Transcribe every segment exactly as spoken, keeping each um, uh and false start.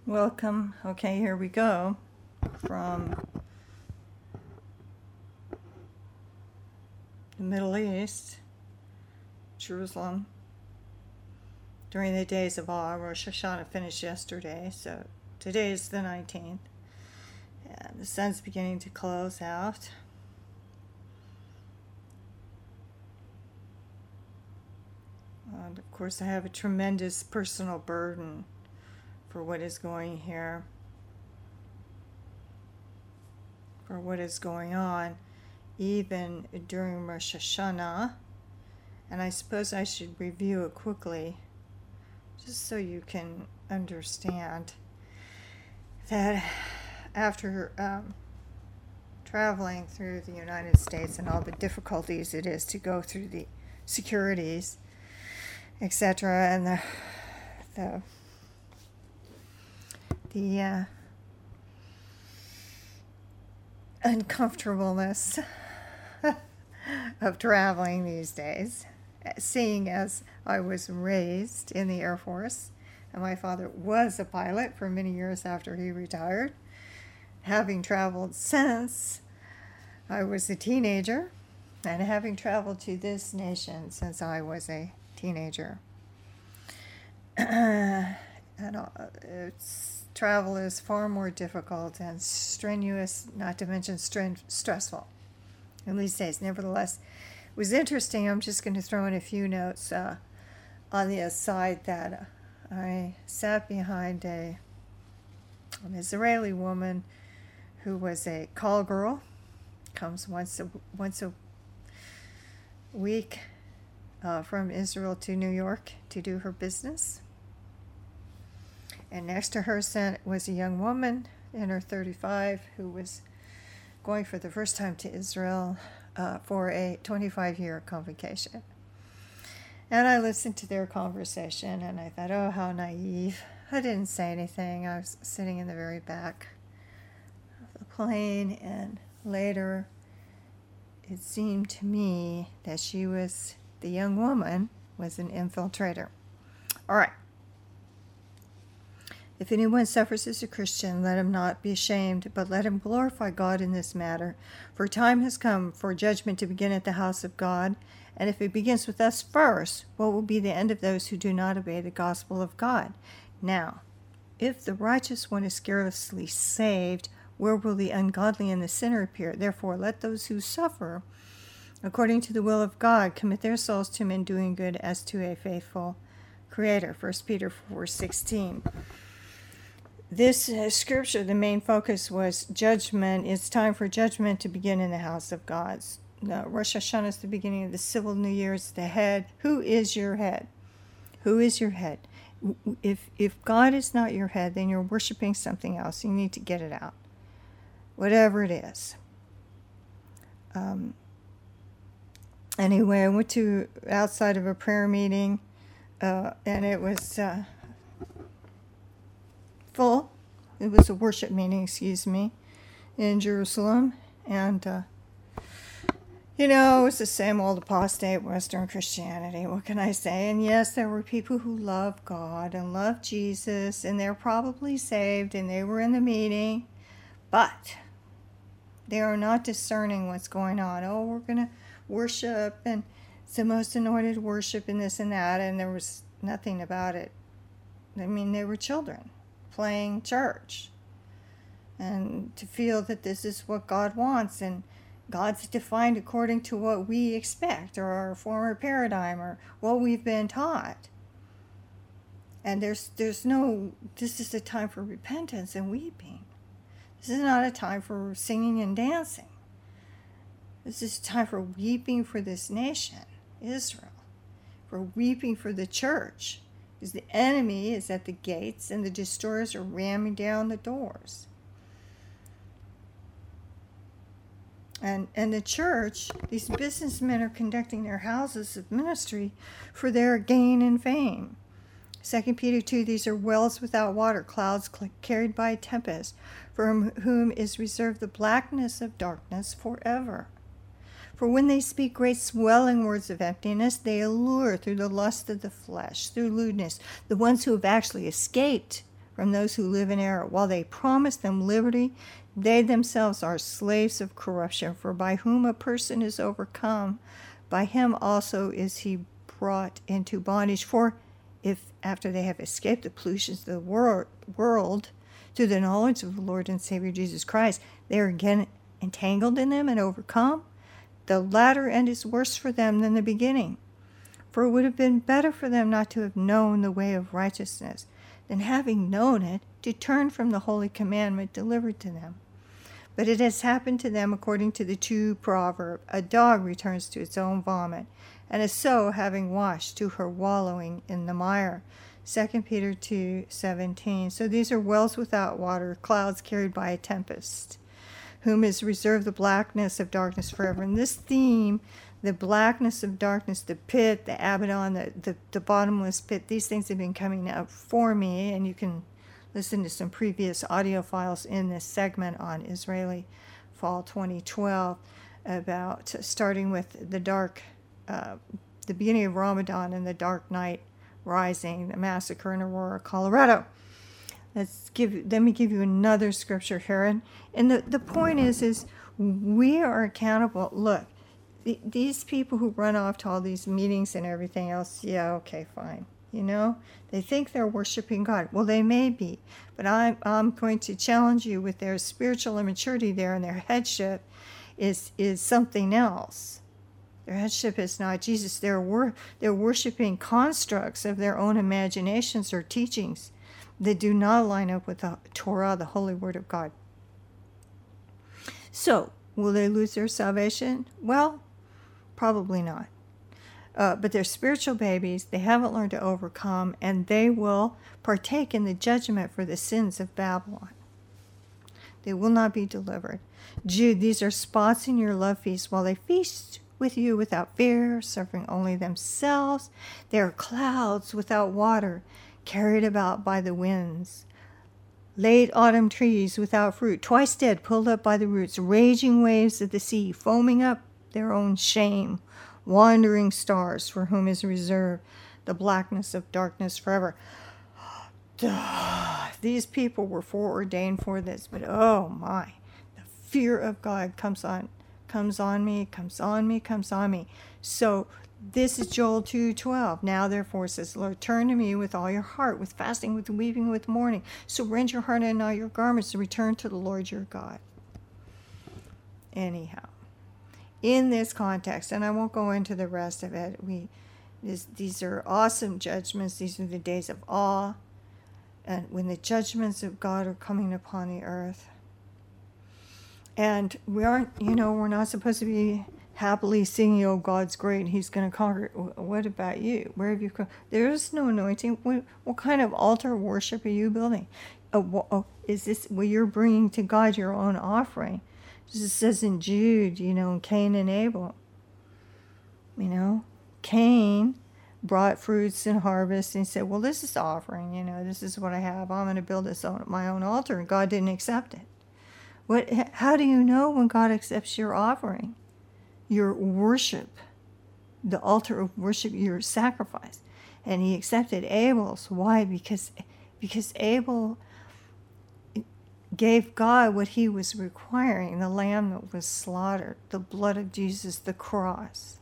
Welcome. Okay, here we go. From the Middle East, Jerusalem, during the days of awe. Rosh Hashanah finished yesterday, so today is the nineteenth. And the sun's beginning to close out. And of course, I have a tremendous personal burden for what is going here, for what is going on, even during Rosh Hashanah. And I suppose I should review it quickly, just so you can understand that after um, traveling through the United States and all the difficulties it is to go through the securities, et cetera, and the the the uh, uncomfortableness of traveling these days, seeing as I was raised in the Air Force, and my father was a pilot for many years after he retired, having traveled since I was a teenager, and having traveled to this nation since I was a teenager. and uh, it's travel is far more difficult and strenuous, not to mention stre- stressful in these days. Nevertheless, it was interesting. I'm just going to throw in a few notes uh, on the aside that I sat behind a an Israeli woman who was a call girl, comes once a, once a week uh, from Israel to New York to do her business. And next to her was a young woman in her thirty-five who was going for the first time to Israel uh, for a twenty-five-year convocation. And I listened to their conversation, and I thought, oh, how naive. I didn't say anything. I was sitting in the very back of the plane, and later it seemed to me that she was, the young woman, was an infiltrator. All right. If anyone suffers as a Christian, let him not be ashamed, but let him glorify God in this matter. For time has come for judgment to begin at the house of God. And if it begins with us first, what will be the end of those who do not obey the gospel of God? Now, if the righteous one is scarcely saved, where will the ungodly and the sinner appear? Therefore, let those who suffer according to the will of God commit their souls to him in doing good as to a faithful Creator. First Peter four sixteen. This uh, scripture, the main focus was judgment. It's time for judgment to begin in the house of God. No, Rosh Hashanah is the beginning of the civil New Year. It's the head. Who is your head? Who is your head? If if God is not your head, then you're worshiping something else. You need to get it out, whatever it is. Um, anyway, I went to outside of a prayer meeting, uh, and it was uh, full. It was a worship meeting, excuse me, in Jerusalem, and uh, you know, it was the same old apostate Western Christianity. What can I say? And yes, there were people who love God and love Jesus, and they're probably saved, and they were in the meeting, but they are not discerning what's going on. Oh, we're going to worship, and it's the most anointed worship, and this and that, and there was nothing about it. I mean, they were children playing church, and to feel that this is what God wants, and God's defined according to what we expect, or our former paradigm, or what we've been taught. And there's there's no, this is a time for repentance and weeping. This is not a time for singing and dancing. This is a time for weeping for this nation, Israel, for weeping for the church, because the enemy is at the gates and the destroyers are ramming down the doors. And, and the church, these businessmen are conducting their houses of ministry for their gain and fame. Second Peter two, these are wells without water, clouds carried by a tempest, for whom is reserved the blackness of darkness forever. For when they speak great swelling words of emptiness, they allure through the lust of the flesh, through lewdness, the ones who have actually escaped from those who live in error. While they promise them liberty, they themselves are slaves of corruption. For by whom a person is overcome, by him also is he brought into bondage. For if after they have escaped the pollutions of the wor- world through the knowledge of the Lord and Savior Jesus Christ, they are again entangled in them and overcome, the latter end is worse for them than the beginning. For it would have been better for them not to have known the way of righteousness, than having known it, to turn from the holy commandment delivered to them. But it has happened to them according to the true proverb, a dog returns to its own vomit, and a sow having washed to her wallowing in the mire. Second Peter two seventeen. So these are wells without water, clouds carried by a tempest, whom is reserved the blackness of darkness forever. And this theme, the blackness of darkness, the pit, the Abaddon, the, the, the bottomless pit, these things have been coming up for me, and you can listen to some previous audio files in this segment on Israeli Fall twenty twelve about starting with the dark, uh, the beginning of Ramadan and the dark night rising, the massacre in Aurora, Colorado. Let's give. Let me give you another scripture here, and, and the, the point is, is we are accountable. Look, the, these people who run off to all these meetings and everything else, yeah, okay, fine. You know, they think they're worshiping God. Well, they may be, but I'm I'm going to challenge you with their spiritual immaturity there, and their headship is is something else. Their headship is not Jesus. They're wor- they're worshiping constructs of their own imaginations or teachings that do not line up with the Torah, the holy word of God. So, will they lose their salvation? Well, probably not. Uh, but they're spiritual babies. They haven't learned to overcome, and they will partake in the judgment for the sins of Babylon. They will not be delivered. Jude, these are spots in your love feast while they feast with you without fear, suffering only themselves. They are clouds without water, carried about by the winds. Late autumn trees without fruit, twice dead, pulled up by the roots, raging waves of the sea, foaming up their own shame, wandering stars for whom is reserved the blackness of darkness forever. These people were foreordained for this, but oh my, the fear of God comes on, comes on me, comes on me, comes on me. So this is Joel two twelve. Now therefore says, Lord, turn to me with all your heart, with fasting, with weeping, with mourning. So rend your heart and all your garments, and return to the Lord your God. Anyhow, in this context, and I won't go into the rest of it, we this, these are awesome judgments. These are the days of awe, and when the judgments of God are coming upon the earth. And we aren't, you know, we're not supposed to be happily singing, oh, God's great, he's going to conquer. What about you? Where have you come? There is no anointing. What, what kind of altar worship are you building? Oh, oh, is this, well, you're bringing to God your own offering. It says in Jude, you know, Cain and Abel. You know, Cain brought fruits and harvest, and he said, well, this is the offering, you know, this is what I have. I'm going to build this on my own altar, and God didn't accept it. What? How do you know when God accepts your offering? Your worship, the altar of worship, your sacrifice. And he accepted Abel's. Why? Because, because Abel gave God what he was requiring, the lamb that was slaughtered, the blood of Jesus, the cross,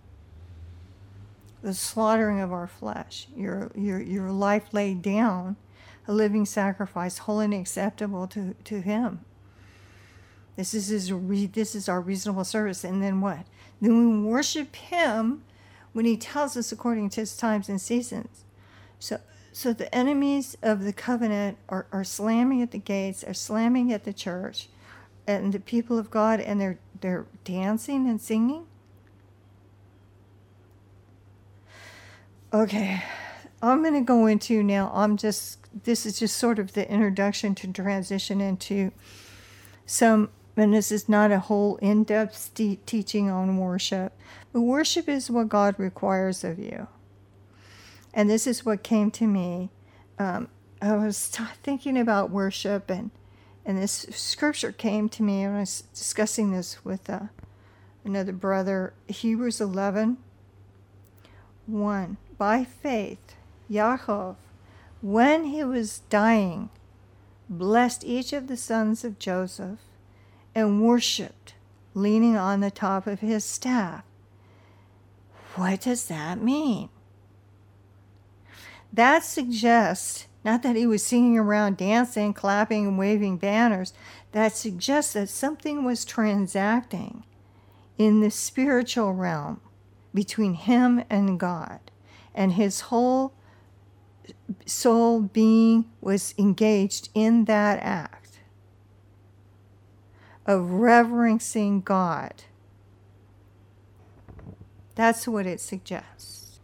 the slaughtering of our flesh, your your your life laid down, a living sacrifice, holy and acceptable to, to him. This is his re, this is our reasonable service. And then what? Then we worship him when he tells us according to his times and seasons. So so the enemies of the covenant are, are slamming at the gates, are slamming at the church and the people of God, and they're they're dancing and singing. Okay, I'm going to go into now, I'm just, this is just sort of the introduction to transition into some, and this is not a whole in-depth te- teaching on worship, but worship is what God requires of you. And this is what came to me. Um, I was t- thinking about worship, and and this scripture came to me, and I was discussing this with uh, another brother. Hebrews eleven, one. By faith, Yaakov, when he was dying, blessed each of the sons of Joseph and worshiped, leaning on the top of his staff. What does that mean? That suggests not that he was singing around, dancing, clapping, and waving banners. That suggests that something was transacting in the spiritual realm between him and God, and his whole soul being was engaged in that act of reverencing God. That's what it suggests.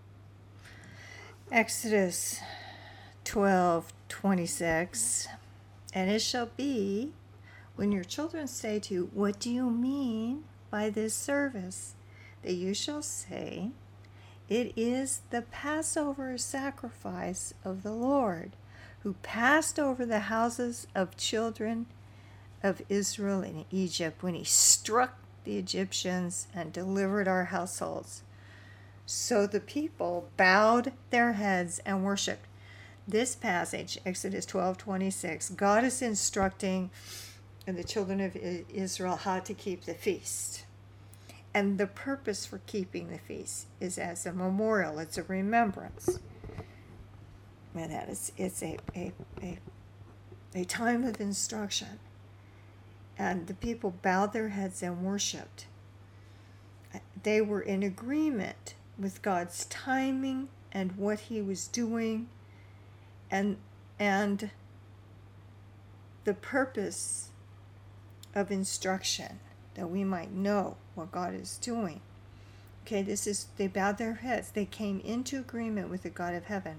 Exodus twelve twenty-six. And it shall be, when your children say to you, what do you mean by this service? That you shall say, it is the Passover sacrifice of the Lord, who passed over the houses of children of Israel in Egypt when he struck the Egyptians and delivered our households. So the people bowed their heads and worshiped. This passage, Exodus twelve twenty-six, God is instructing the children of Israel how to keep the feast. And the purpose for keeping the feast is as a memorial, it's a remembrance. And that is, it's a, a, a, a time of instruction. And the people bowed their heads and worshiped. They were in agreement with God's timing and what he was doing, and and the purpose of instruction, that we might know what God is doing. Okay, this is, they bowed their heads. They came into agreement with the God of heaven.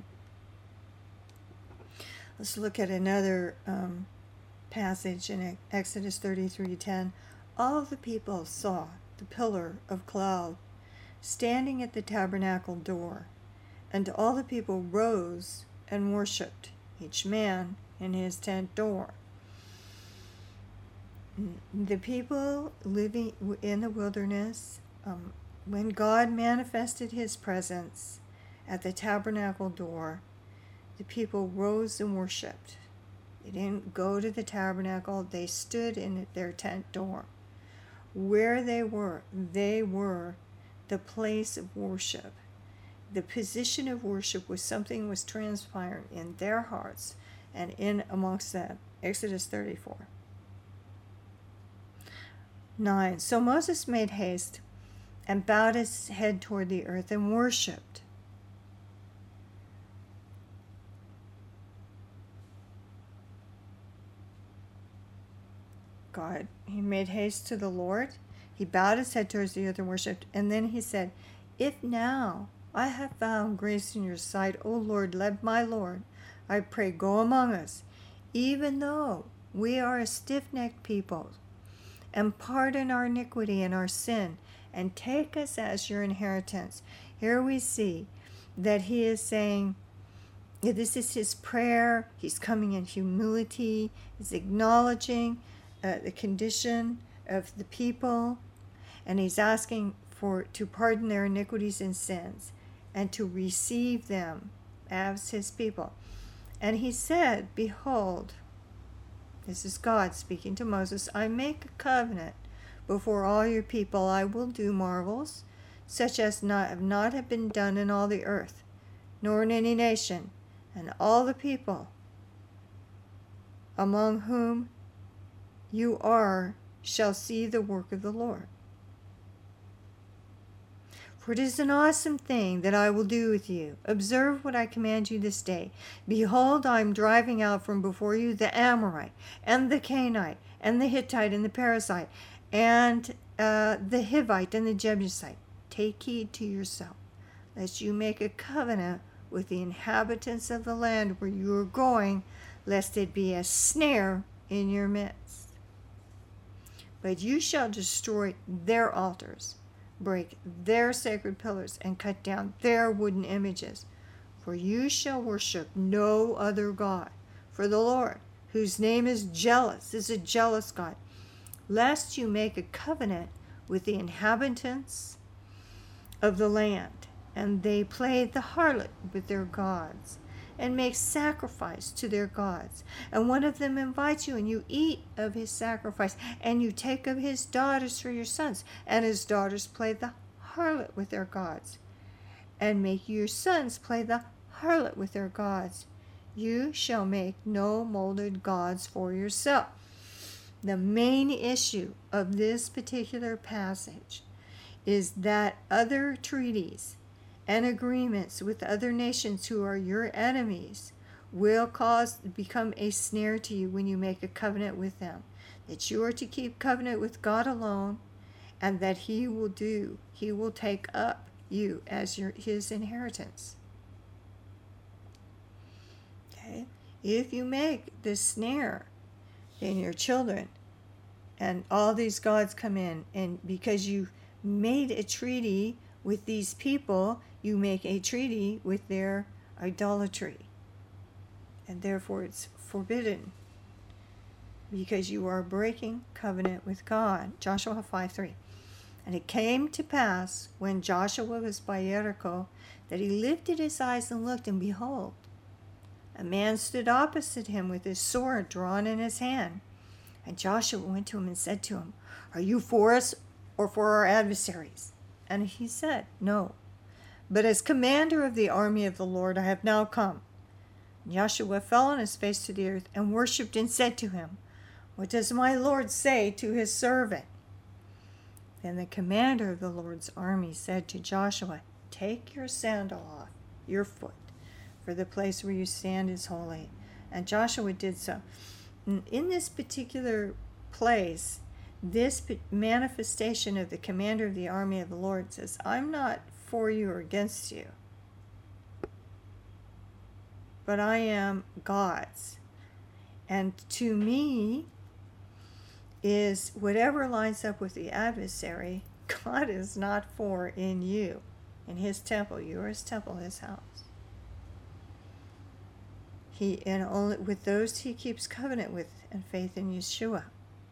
Let's look at another um, passage in Exodus thirty-three ten. All of the people saw the pillar of cloud standing at the tabernacle door, and all the people rose and worshipped, each man in his tent door. The people living in the wilderness, um, when God manifested his presence at the tabernacle door, the people rose and worshipped. They didn't go to the tabernacle, they stood in their tent door. Where they were, they were the place of worship. The position of worship was something that was transpiring in their hearts and in amongst them. Exodus thirty-four. nine. So Moses made haste and bowed his head toward the earth and worshipped. God, he made haste to the Lord. He bowed his head towards the earth and worshipped. And then he said, if now I have found grace in your sight, O Lord, let my Lord, I pray, go among us, even though we are a stiff-necked people, and pardon our iniquity and our sin, and take us as your inheritance. Here we see that he is saying, yeah, this is his prayer. He's coming in humility. He's acknowledging uh, the condition of the people, and he's asking for to pardon their iniquities and sins, and to receive them as his people. And he said, behold, this is God speaking to Moses, I make a covenant before all your people. I will do marvels such as not, have not have been done in all the earth, nor in any nation, and all the people among whom you are shall see the work of the Lord. For it is an awesome thing that I will do with you. Observe what I command you this day. Behold, I am driving out from before you the Amorite, and the Canaanite, and the Hittite, and the Perizzite, and uh, the Hivite, and the Jebusite. Take heed to yourself, lest you make a covenant with the inhabitants of the land where you are going, lest it be a snare in your midst. But you shall destroy their altars, break their sacred pillars, and cut down their wooden images. For you shall worship no other God. For the Lord, whose name is jealous, is a jealous God, lest you make a covenant with the inhabitants of the land, and they play the harlot with their gods, and make sacrifice to their gods. And one of them invites you, and you eat of his sacrifice, and you take of his daughters for your sons, and his daughters play the harlot with their gods, and make your sons play the harlot with their gods. You shall make no molded gods for yourself. The main issue of this particular passage is that other treaties and agreements with other nations who are your enemies will cause become a snare to you when you make a covenant with them. That you are to keep covenant with God alone, and that he will do, he will take up you as your his inheritance. Okay? If you make this snare in your children, and all these gods come in, and because you made a treaty with these people, you make a treaty with their idolatry, and therefore it's forbidden because you are breaking covenant with God. Joshua five three. And it came to pass when Joshua was by Jericho that he lifted his eyes and looked, and behold, a man stood opposite him with his sword drawn in his hand. And Joshua went to him and said to him, Are you for us or for our adversaries? And he said, No, but as commander of the army of the Lord I have now come. And Joshua fell on his face to the earth and worshipped and said to him, What does my Lord say to his servant? Then the commander of the Lord's army said to Joshua, Take your sandal off your foot, for the place where you stand is holy. And Joshua did so. In this particular place, this manifestation of the commander of the army of the Lord says, I'm not for you or against you, but I am God's. And to me is whatever lines up with the adversary, God is not for in you, in his temple. You are his temple, his house. He and only with those he keeps covenant with and faith in Yeshua.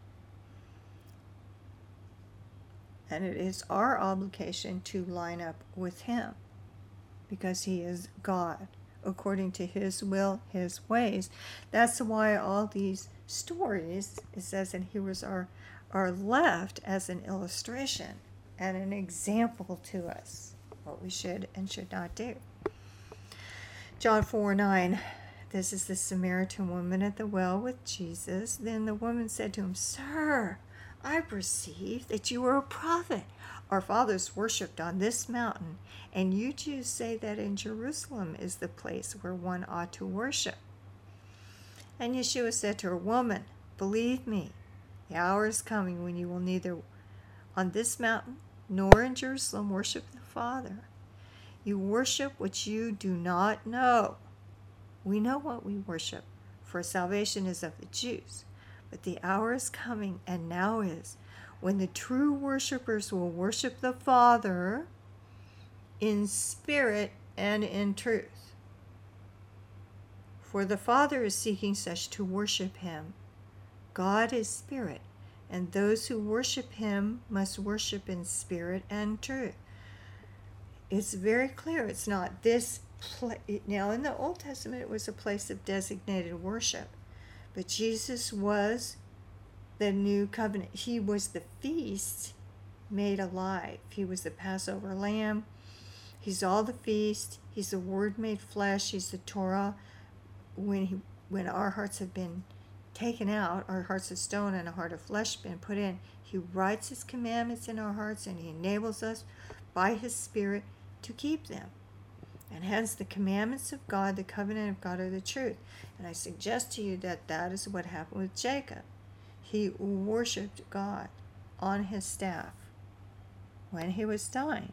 And it is our obligation to line up with him, because he is God, according to his will, his ways. That's why all these stories, it says in Hebrews, are, are left as an illustration and an example to us, what we should and should not do. John four nine. This is the Samaritan woman at the well with Jesus. Then the woman said to him, Sir, I perceive that you are a prophet. Our fathers worshipped on this mountain, and you Jews say that in Jerusalem is the place where one ought to worship. And Yeshua said to her, Woman, believe me, the hour is coming when you will neither on this mountain nor in Jerusalem worship the Father. You worship what you do not know. We know what we worship, for salvation is of the Jews. But the hour is coming, and now is, when the true worshipers will worship the Father in spirit and in truth. For the Father is seeking such to worship him. God is spirit, and those who worship him must worship in spirit and truth. It's very clear. It's not this place. Now, in the Old Testament, it was a place of designated worship. But Jesus was the new covenant. He was the feast made alive. He was the Passover lamb. He's all the feast. He's the Word made flesh. He's the Torah. When he, when our hearts have been taken out, our hearts of stone and a heart of flesh been put in, he writes his commandments in our hearts, and he enables us by his Spirit to keep them. And hence the commandments of God, the covenant of God, are the truth. And I suggest to you that that is what happened with Jacob. He worshipped God on his staff when he was dying.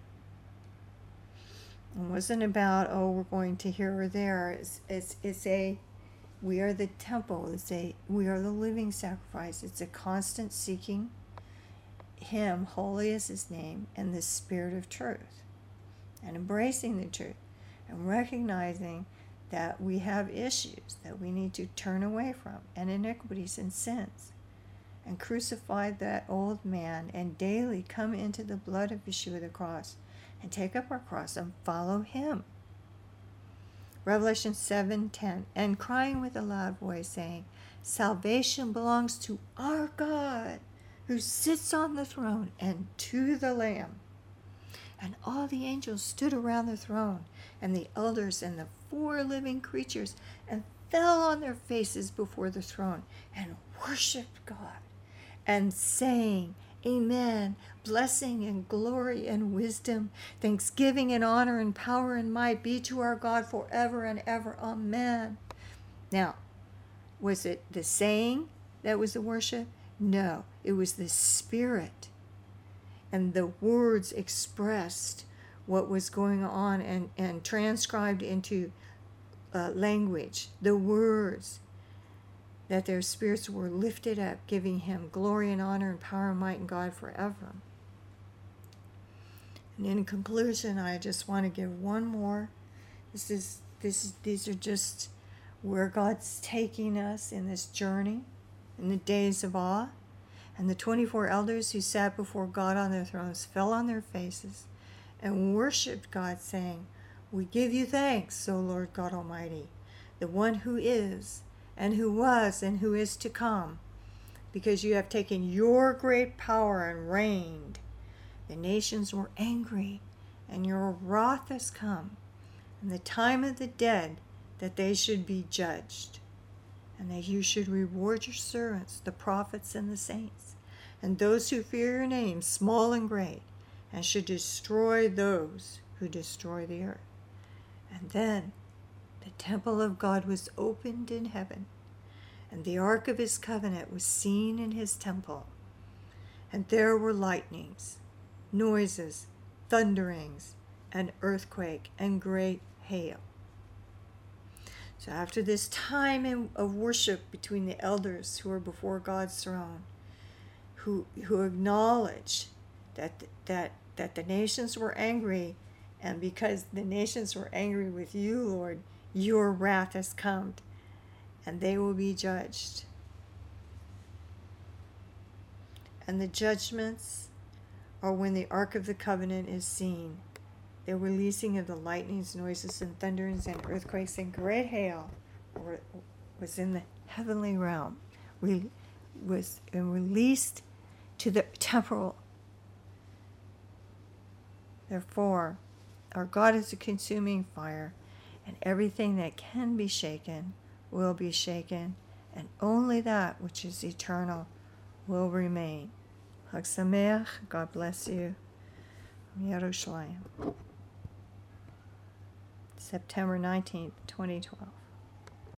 It wasn't about, oh, we're going to here or there. It's, it's, it's a, we are the temple. It's a, we are the living sacrifice. It's a constant seeking him, holy is his name, and the spirit of truth. And embracing the truth. And recognizing that we have issues that we need to turn away from, and iniquities and sins, and crucify that old man, and daily come into the blood of Yeshua the cross, and take up our cross and follow him. Revelation seven ten, and crying with a loud voice, saying, salvation belongs to our God, who sits on the throne, and to the Lamb. And all the angels stood around the throne, and the elders and the four living creatures, and fell on their faces before the throne, and worshipped God, and saying, Amen. Blessing and glory and wisdom, thanksgiving and honor and power and might be to our God forever and ever. Amen. Now, was it the saying that was the worship? No, it was the Spirit. And the words expressed what was going on and, and transcribed into uh, language. The words that their spirits were lifted up, giving him glory and honor and power and might in God forever. And in conclusion, I just want to give one more. This is this. These are just where God's taking us in this journey, in the days of awe. And the twenty-four elders who sat before God on their thrones fell on their faces and worshipped God, saying, we give you thanks, O Lord God Almighty, the one who is, and who was, and who is to come, because you have taken your great power and reigned. The nations were angry, and your wrath has come, and the time of the dead, that they should be judged, and that you should reward your servants, the prophets and the saints, and those who fear your name, small and great, and should destroy those who destroy the earth. And then the temple of God was opened in heaven, and the ark of his covenant was seen in his temple. And there were lightnings, noises, thunderings, an earthquake, and great hail. So after this time in, of worship between the elders who are before God's throne, who who acknowledge that that that the nations were angry, and because the nations were angry with you, Lord, your wrath has come, and they will be judged. And the judgments are when the Ark of the Covenant is seen, the releasing of the lightnings, noises, and thunderings, and earthquakes, and great hail were, was in the heavenly realm, re, was released to the temporal. Therefore, our God is a consuming fire, and everything that can be shaken will be shaken, and only that which is eternal will remain. Chag Sameach, God bless you. Yerushalayim. September nineteenth, twenty twelve.